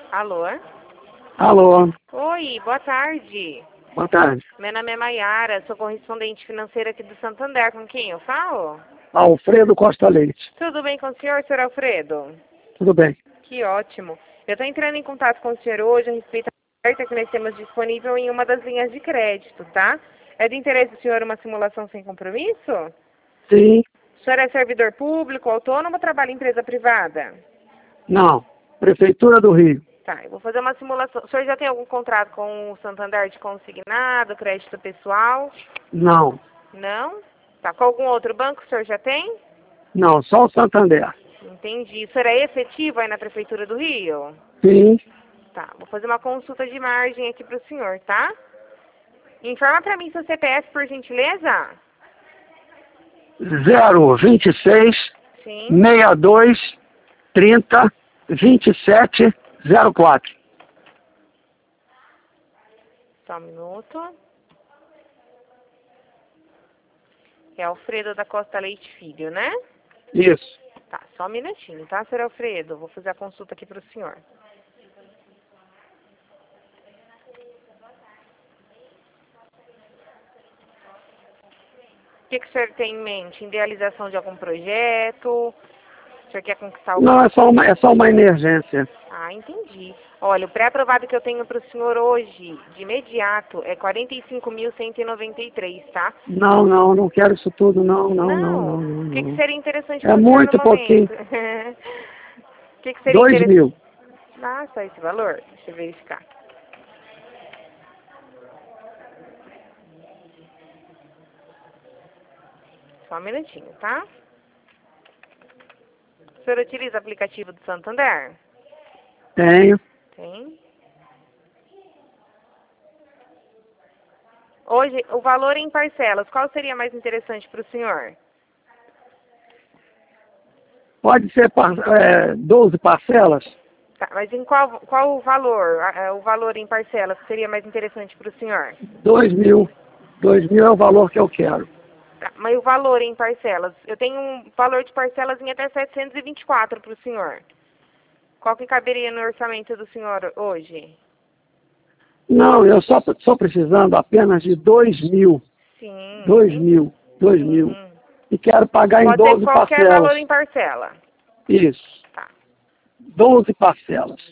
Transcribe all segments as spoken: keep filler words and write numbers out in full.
Alô? Alô, Oi, boa tarde. boa tarde. Meu nome é Maiara, sou correspondente financeira aqui do Santander. Com quem eu falo? Alfredo Costa Leite. Tudo bem com o senhor, senhor Alfredo? Tudo bem? Que ótimo. Eu estou entrando em contato com o senhor hoje a respeito da oferta que nós temos disponível em uma das linhas de crédito, tá? É de interesse do senhor uma simulação sem compromisso? Sim, O senhor é servidor público, autônomo ou trabalha em empresa privada? não. Prefeitura do Rio. Tá, eu vou fazer uma simulação. O senhor já tem algum contrato com o Santander de consignado, crédito pessoal? Não, Não? Tá, com algum outro banco o senhor já tem? não, só o Santander. Entendi. O senhor é efetivo aí na Prefeitura do Rio? Sim, Tá, vou fazer uma consulta de margem aqui pro senhor, tá? Informa pra mim seu C P F, por gentileza. zero vinte e seis, Sim. sessenta e dois, trinta, vinte e sete, zero quatro. Só um minuto. É Alfredo da Costa Leite Filho, né? Isso. Tá, só um minutinho, tá, senhor Alfredo? Vou fazer a consulta aqui pro senhor. O que, que o senhor tem em mente? Idealização de algum projeto? O senhor quer conquistar algum... Não, é só uma, é só uma emergência. Ah, entendi. Olha, o pré-aprovado que eu tenho para o senhor hoje, de imediato, é quarenta e cinco mil cento e noventa e três, tá? Não, não, não quero isso tudo, não, não, não, Não. não, não. O que, que não. seria interessante É para o senhor no muito pouquinho. momento? O que, que seria Dois interessante? mil. Ah, só esse valor? Deixa eu verificar. Só um minutinho, tá? O senhor utiliza o aplicativo do Santander? Tenho. Tem. Hoje, o valor em parcelas, qual seria mais interessante para o senhor? Pode ser par, é, doze parcelas? Tá, mas em qual, qual o valor, a- a- o valor em parcelas que seria mais interessante para o senhor? Dois mil. Dois mil é o valor que eu quero. Tá, mas o valor em parcelas, eu tenho um valor de parcelas em até setecentos e vinte e quatro para o senhor. Qual que caberia no orçamento do senhor hoje? Não, eu só estou precisando apenas de dois mil. Sim, Dois entendi. mil. Dois mil. Sim. E quero pagar em Pode ser doze qualquer parcelas. valor em parcela. Isso. Tá. Doze parcelas.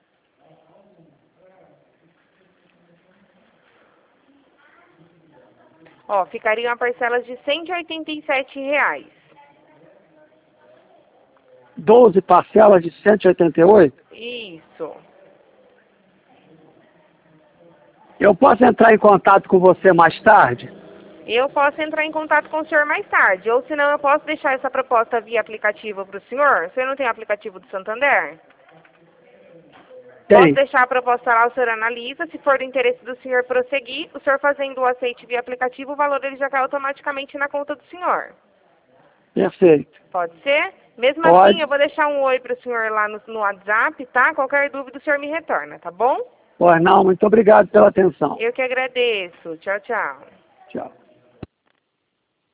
Ó, ficariam parcelas de cento e oitenta e sete reais. Doze parcelas de cento e oitenta e oito? Isso. Eu posso entrar em contato com você mais tarde? Eu posso entrar em contato com o senhor mais tarde, ou senão eu posso deixar essa proposta via aplicativo para o senhor. O senhor não tem aplicativo do Santander? Posso Tem. deixar a proposta lá, o senhor analisa. Se for do interesse do senhor prosseguir, o senhor fazendo o aceite via aplicativo, o valor ele já cai automaticamente na conta do senhor. Perfeito. Pode ser? Mesmo Pode. assim, eu vou deixar um oi para o senhor lá no, no WhatsApp, tá? Qualquer dúvida o senhor me retorna, tá bom? Pois não, muito obrigado pela atenção. Eu que agradeço. Tchau, tchau. Tchau.